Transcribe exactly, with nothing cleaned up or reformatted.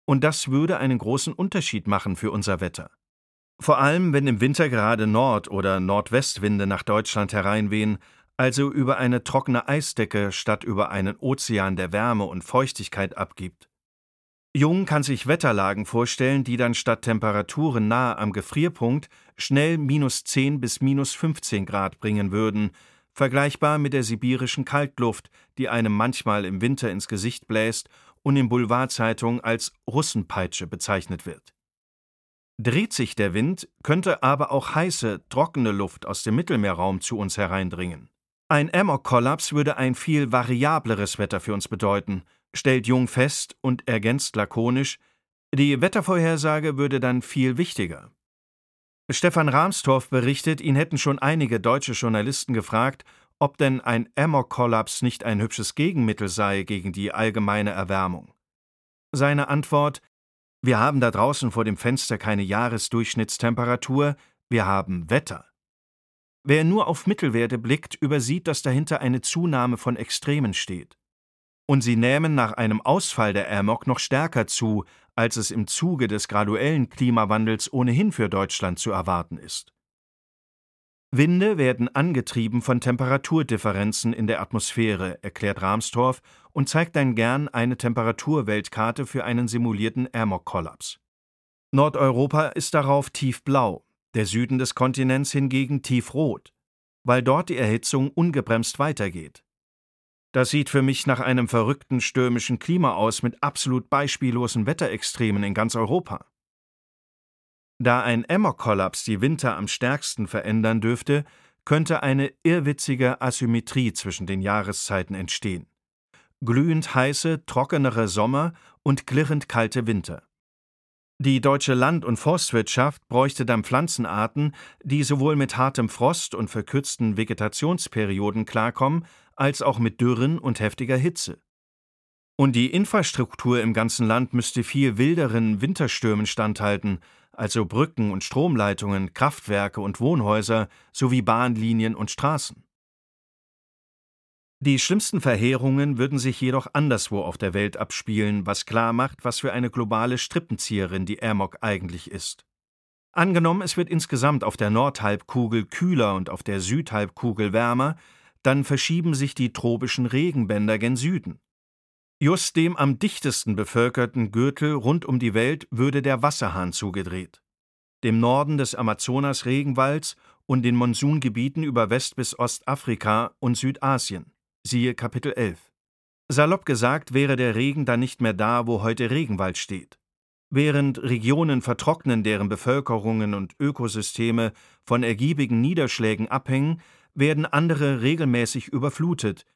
Und das würde einen großen Unterschied machen für unser Wetter. Vor allem, wenn im Winter gerade Nord- oder Nordwestwinde nach Deutschland hereinwehen, also über eine trockene Eisdecke statt über einen Ozean, der Wärme und Feuchtigkeit abgibt. Jung kann sich Wetterlagen vorstellen, die dann statt Temperaturen nahe am Gefrierpunkt schnell minus zehn bis minus fünfzehn Grad bringen würden, vergleichbar mit der sibirischen Kaltluft, die einem manchmal im Winter ins Gesicht bläst und in Boulevardzeitungen als Russenpeitsche bezeichnet wird. Dreht sich der Wind, könnte aber auch heiße, trockene Luft aus dem Mittelmeerraum zu uns hereindringen. Ein Amok-Kollaps würde ein viel variableres Wetter für uns bedeuten, stellt Jung fest und ergänzt lakonisch, die Wettervorhersage würde dann viel wichtiger. Stefan Rahmstorff berichtet, ihn hätten schon einige deutsche Journalisten gefragt, ob denn ein Amok-Kollaps nicht ein hübsches Gegenmittel sei gegen die allgemeine Erwärmung. Seine Antwort: Wir haben da draußen vor dem Fenster keine Jahresdurchschnittstemperatur, wir haben Wetter. Wer nur auf Mittelwerte blickt, übersieht, dass dahinter eine Zunahme von Extremen steht. Und sie nähmen nach einem Ausfall der Amok noch stärker zu, als es im Zuge des graduellen Klimawandels ohnehin für Deutschland zu erwarten ist. Winde werden angetrieben von Temperaturdifferenzen in der Atmosphäre, erklärt Rahmstorff und zeigt dann gern eine Temperaturweltkarte für einen simulierten Amok-Kollaps. Nordeuropa ist darauf tiefblau, der Süden des Kontinents hingegen tiefrot, weil dort die Erhitzung ungebremst weitergeht. Das sieht für mich nach einem verrückten stürmischen Klima aus mit absolut beispiellosen Wetterextremen in ganz Europa. Da ein Amok-Kollaps die Winter am stärksten verändern dürfte, könnte eine irrwitzige Asymmetrie zwischen den Jahreszeiten entstehen. Glühend heiße, trockenere Sommer und klirrend kalte Winter. Die deutsche Land- und Forstwirtschaft bräuchte dann Pflanzenarten, die sowohl mit hartem Frost und verkürzten Vegetationsperioden klarkommen, als auch mit Dürren und heftiger Hitze. Und die Infrastruktur im ganzen Land müsste viel wilderen Winterstürmen standhalten, also Brücken und Stromleitungen, Kraftwerke und Wohnhäuser sowie Bahnlinien und Straßen. Die schlimmsten Verheerungen würden sich jedoch anderswo auf der Welt abspielen, was klar macht, was für eine globale Strippenzieherin die Amok eigentlich ist. Angenommen, es wird insgesamt auf der Nordhalbkugel kühler und auf der Südhalbkugel wärmer, dann verschieben sich die tropischen Regenbänder gen Süden. Just dem am dichtesten bevölkerten Gürtel rund um die Welt würde der Wasserhahn zugedreht. Dem Norden des Amazonas-Regenwalds und den Monsungebieten über West- bis Ostafrika und Südasien. Siehe Kapitel elf. Salopp gesagt wäre der Regen dann nicht mehr da, wo heute Regenwald steht. Während Regionen vertrocknen, deren Bevölkerungen und Ökosysteme von ergiebigen Niederschlägen abhängen, werden andere regelmäßig überflutet,